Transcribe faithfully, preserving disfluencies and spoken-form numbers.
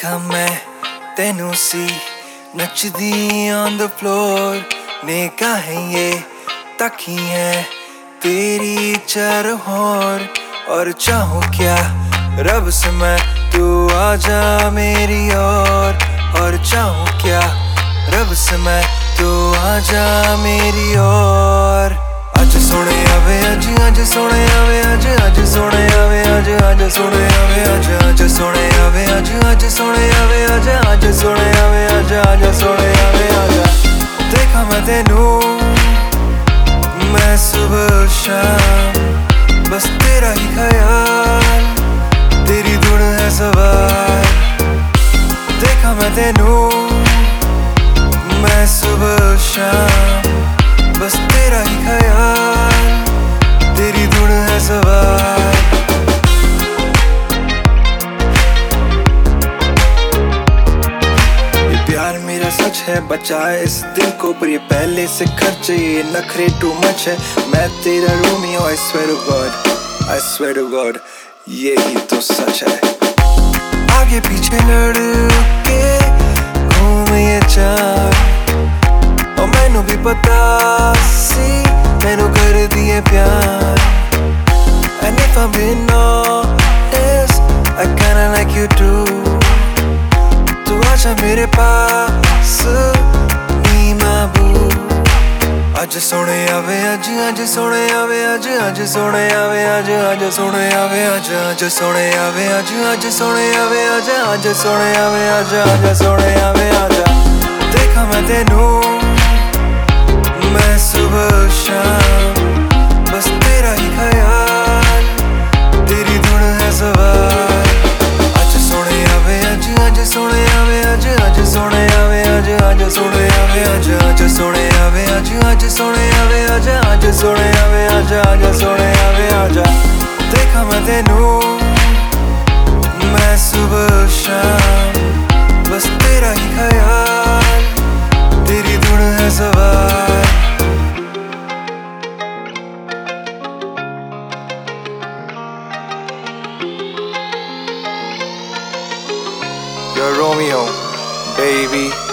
देखा मैं तेनू सी नचदी ऑन द फ्लोर ने काहे ये तकी है तेरी चारों और चाहूँ क्या रब से मैं तू आजा मेरी ओर और चाहूँ क्या रब से मैं तू आजा मेरी ओर अज सोने आवे अज अज सोने आवे अज अज सोने आवे अज अज सोने आवे अज अज सोने आवे अज अज सोने आवे अज अज सोने आवे अज अज सोने आवे अज देखा मैं तेनू मैं सुबह शाम बस तेरा ही ख्याल तेरी धुन है सवार देखा मैं तेनू मैं सुबह शाम बस तेरा ही ख्याल तेरी धुन है सवार ये प्यार मेरा सच है बचाए इस दिल को पर ये पहले से खर्चे ये नखरे टू मच है मैं तेरा Romeo I swear to God I swear to God ये ही तो सच है आगे पीछे लड़ के घूम ये चार और मैनू भी पता सी मैनू कर दिए प्यार and if I'm being honest I kinda like you too तू आजा मेरे पास नी माबू अज सोने आवे अज अज सोने आवे अज अज सोने आवे अज अज सोने आवे अज अज सोने आवे अज अज सोने आवे अज अज सोने आवे अज अज सोने आवे अज देखा मैं तेनू मैं सुबह शाम बस तेरा ही ख्याल तेरी धुन है सवार अज सोने आवे अज अज सोने आवे अज अज सोने आवे अज अज सोने आवे अज अज सोने आवे अज अज सोने आवे अज अज सोने आवे अज अज सोने आवे अज देखा मैं तेनू मैं सुबह शाम बस तेरा ही ख्याल तेरी धुन है सवार You're Romeo, baby.